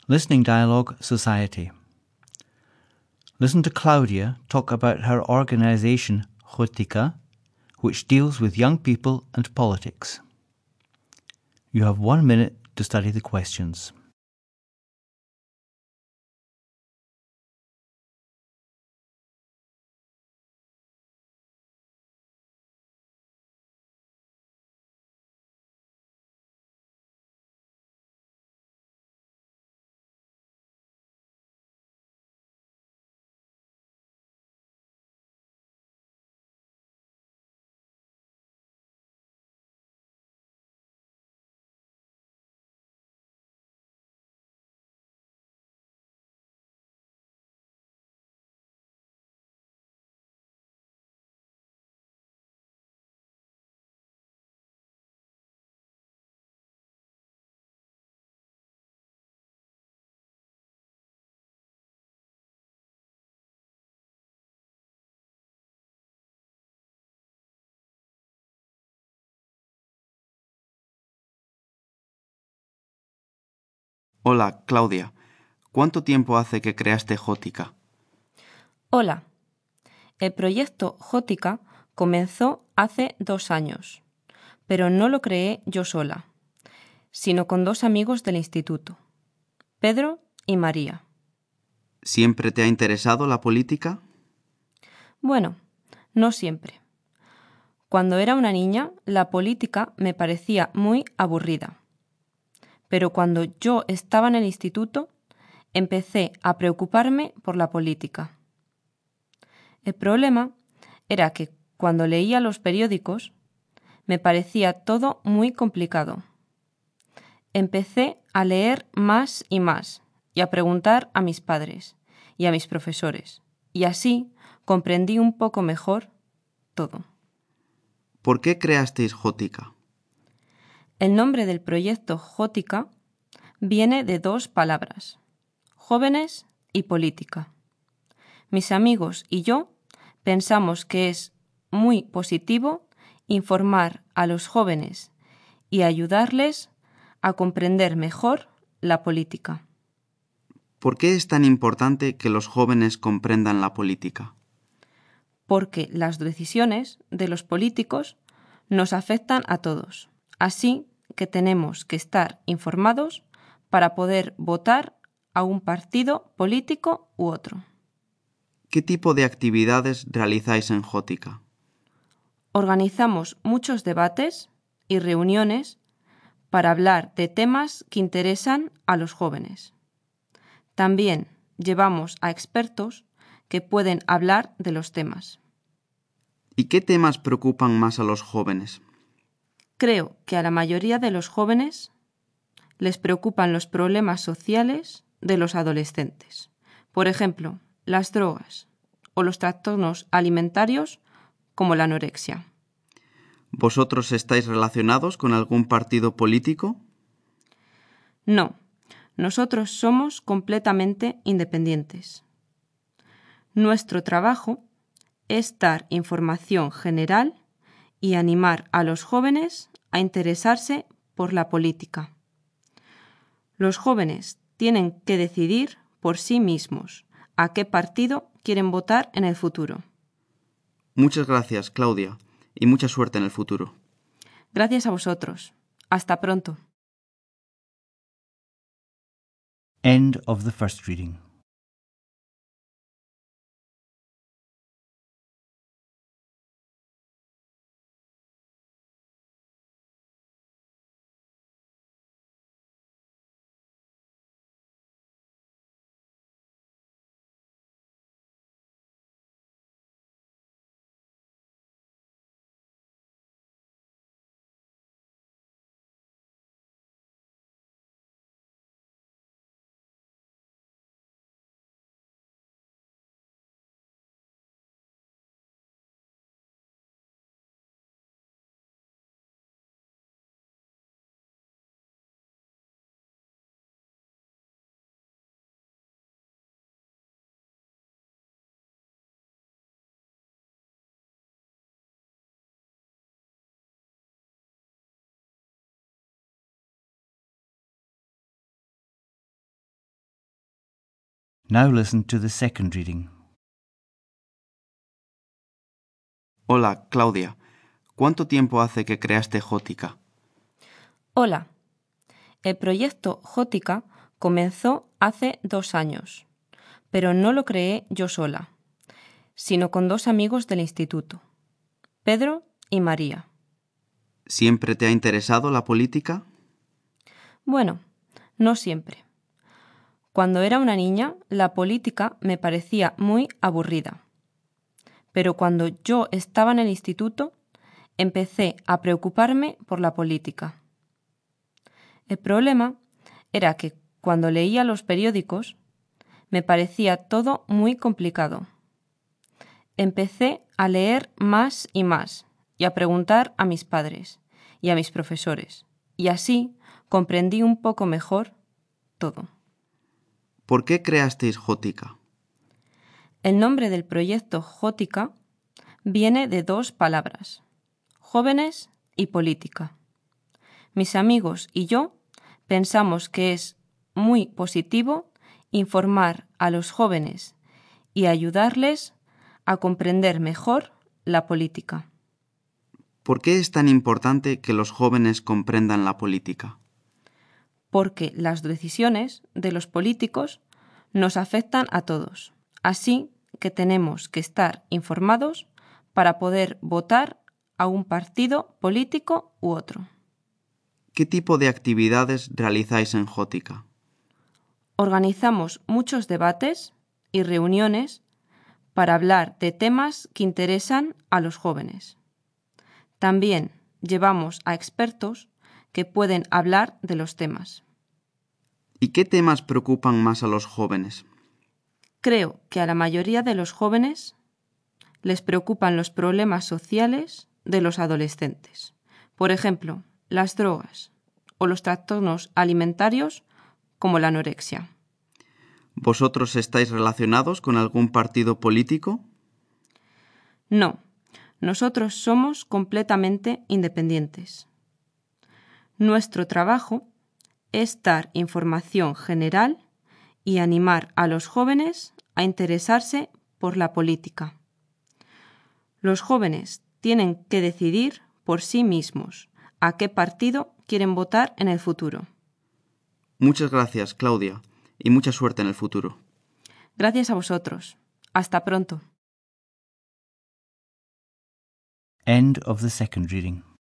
Listening Dialogue Society. Listen to Claudia talk about her organization, Chotica, which deals with young people and politics. You have 1 minute to study the questions. Hola, Claudia. ¿Cuánto tiempo hace que creaste Jótica? Hola. El proyecto Jótica comenzó hace 2 años, pero no lo creé yo sola, sino con 2 amigos del instituto, Pedro y María. ¿Siempre te ha interesado la política? Bueno, no siempre. Cuando era una niña, la política me parecía muy aburrida. Pero cuando yo estaba en el instituto, empecé a preocuparme por la política. El problema era que cuando leía los periódicos, me parecía todo muy complicado. Empecé a leer más y a preguntar a mis padres y a mis profesores, y así comprendí un poco mejor todo. ¿Por qué creasteis Jótica? El nombre del proyecto Jótica viene de 2 palabras, jóvenes y política. Mis amigos y yo pensamos que es muy positivo informar a los jóvenes y ayudarles a comprender mejor la política. ¿Por qué es tan importante que los jóvenes comprendan la política? Porque las decisiones de los políticos nos afectan a todos. Así que tenemos que estar informados para poder votar a un partido político u otro. ¿Qué tipo de actividades realizáis en Jótica? Organizamos muchos debates y reuniones para hablar de temas que interesan a los jóvenes. También llevamos a expertos que pueden hablar de los temas. ¿Y qué temas preocupan más a los jóvenes? Creo que a la mayoría de los jóvenes les preocupan los problemas sociales de los adolescentes. Por ejemplo, las drogas o los trastornos alimentarios como la anorexia. ¿Vosotros estáis relacionados con algún partido político? No, nosotros somos completamente independientes. Nuestro trabajo es dar información general y animar a los jóvenes a interesarse por la política. Los jóvenes tienen que decidir por sí mismos a qué partido quieren votar en el futuro. Muchas gracias, Claudia, y mucha suerte en el futuro. Gracias a vosotros. Hasta pronto. End of the first reading. Now listen to the second reading. Hola, Claudia. ¿Cuánto tiempo hace que creaste Jótica? Hola. El proyecto Jótica comenzó hace 2 años, pero no lo creé yo sola, sino con 2 amigos del instituto, Pedro y María. ¿Siempre te ha interesado la política? Bueno, no siempre. Cuando era una niña, la política me parecía muy aburrida. Pero cuando yo estaba en el instituto, empecé a preocuparme por la política. El problema era que cuando leía los periódicos, me parecía todo muy complicado. Empecé a leer más y más y a preguntar a mis padres y a mis profesores, y así comprendí un poco mejor todo. ¿Por qué creasteis Jótica? El nombre del proyecto Jótica viene de 2 palabras, jóvenes y política. Mis amigos y yo pensamos que es muy positivo informar a los jóvenes y ayudarles a comprender mejor la política. ¿Por qué es tan importante que los jóvenes comprendan la política? Porque las decisiones de los políticos nos afectan a todos. Así que tenemos que estar informados para poder votar a un partido político u otro. ¿Qué tipo de actividades realizáis en Jótica? Organizamos muchos debates y reuniones para hablar de temas que interesan a los jóvenes. También llevamos a expertos que pueden hablar de los temas. ¿Y qué temas preocupan más a los jóvenes? Creo que a la mayoría de los jóvenes les preocupan los problemas sociales de los adolescentes. Por ejemplo, las drogas o los trastornos alimentarios como la anorexia. ¿Vosotros estáis relacionados con algún partido político? No, nosotros somos completamente independientes. Nuestro trabajo es dar información general y animar a los jóvenes a interesarse por la política. Los jóvenes tienen que decidir por sí mismos a qué partido quieren votar en el futuro. Muchas gracias, Claudia, y mucha suerte en el futuro. Gracias a vosotros. Hasta pronto. End of the second reading.